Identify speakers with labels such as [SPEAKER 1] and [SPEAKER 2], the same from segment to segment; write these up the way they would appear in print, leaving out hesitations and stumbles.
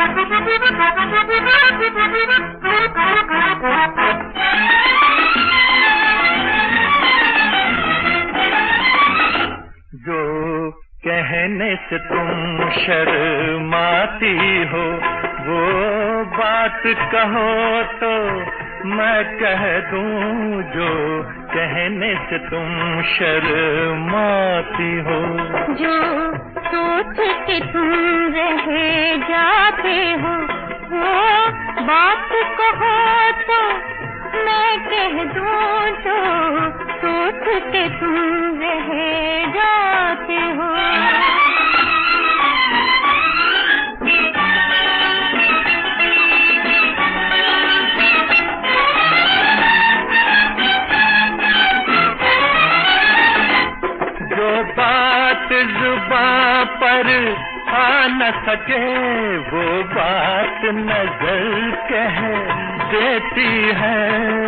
[SPEAKER 1] जो कहने से तुम शर्माती हो, वो बात कहो तो मैं कह दूं। जो कहने से तुम शर्माती हो,
[SPEAKER 2] जो सोच के तुम रह जाते हो, वो बात कहो तो मैं कह दूं। जो सोच के तुम रह जाते हो,
[SPEAKER 1] बात जुबां पर आ न सके, वो बात नजर कह देती है।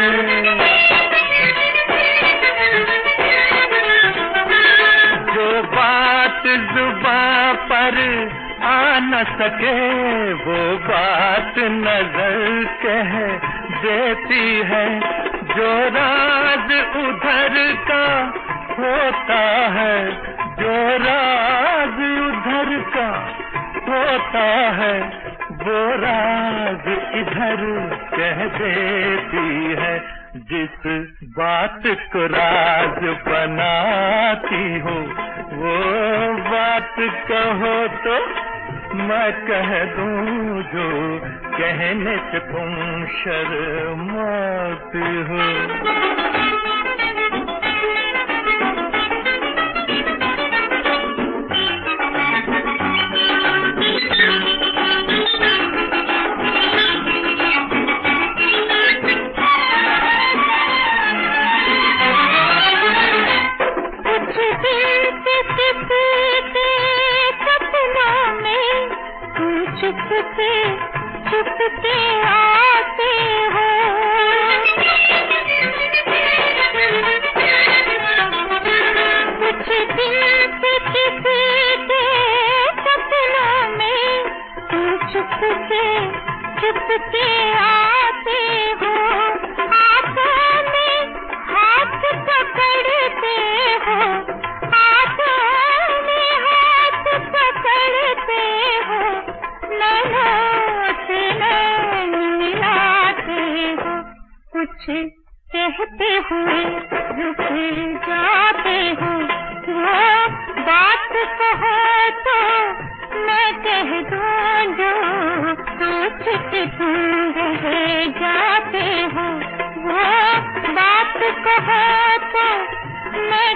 [SPEAKER 1] जो बात जुबां पर आ न सके, वो बात नजर कह देती है। जो राज उधर का होता है, जो राज उधर का होता है, वो राज इधर कह देती है। जिस बात को राज बनाती हो, वो बात कहो तो मैं कह दूं। जो कहने से तुम शर्माती हो।
[SPEAKER 2] छुपते आते हो, कुछ दिन से किसी के सपनों में तुम छुपते आते हो। हाथों में हाथ पकड़ते हो, हाथों में हाथ पकड़ते हो, कुछ कहते हुए रुक जाते हो। वो बात कहो तो मैं कह दूं। जो सोच के तुम रह जाते हो, वो बात कहो तो मैं